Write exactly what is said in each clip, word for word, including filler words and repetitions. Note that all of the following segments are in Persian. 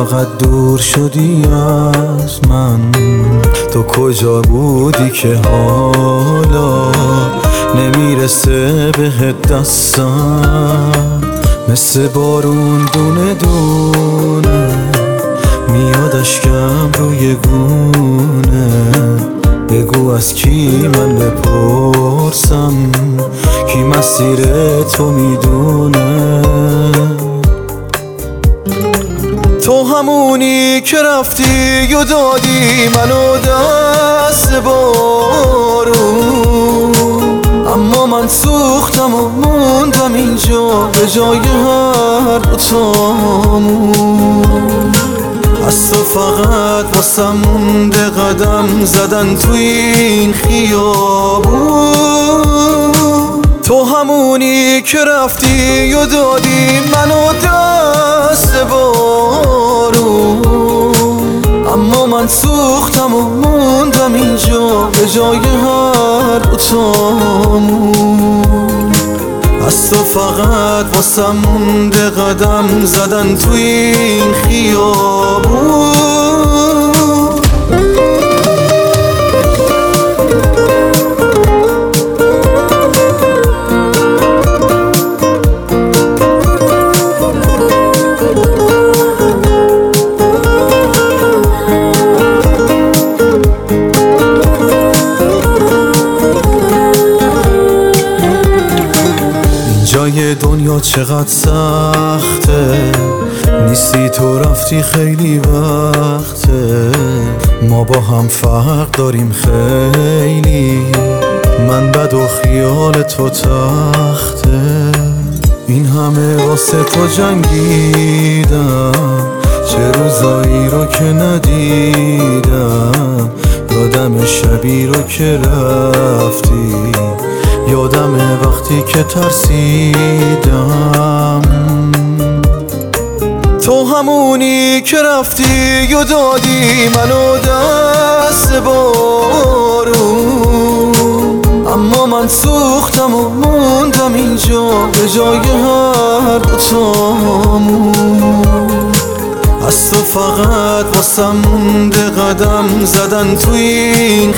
فقط دور شدی از من. تو کجا بودی که حالا نمیرسه بهت دستم؟ مثل بارون دونه دونه میاد اشکم روی گونه. بگو از کی من بپرسم، کی مسیر تو میدونه؟ تو همونی که رفتی و دادی منو دست بارون، اما من سوختم و موندم اینجا به جای هر دوتامون. از تو فقط واسم مونده قدم زدن تو این خیابون. تو همونی که رفتی و دادی منو دست بارون، اما من سوختم و موندم اینجا به جای هر دوتامون. از تو فقط واسم مونده قدم زدن تو این خیابون. جای دنیا چقدر سخته، نیستی تو رفتی خیلی وقته. ما با هم فرق داریم خیلی، من بد و خیال تو تخته. این همه واسه تو جنگیدم، چه روزایی رو که ندیدم. یادم شبی رو که رفتی، یادم وقتی که ترسیدم. تو همونی که رفتی و دادی منو دست بارون، اما من سوختم و موندم اینجا به جای هر دوتامون. از تو فقط واسم مونده قدم زدن تو این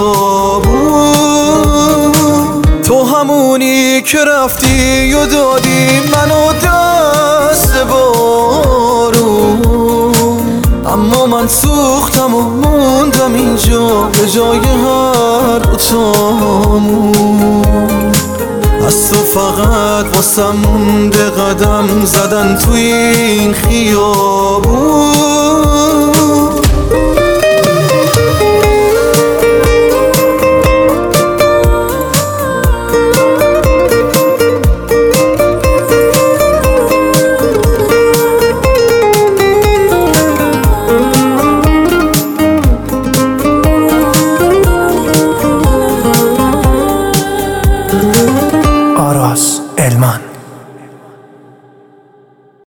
خیابون. تو همونی که رفتی و دادی منو دست بارون، اما من سوختم و موندم اینجا به جای هر دوتامون. از تو فقط واسم مونده قدم زدن تو این خیابون.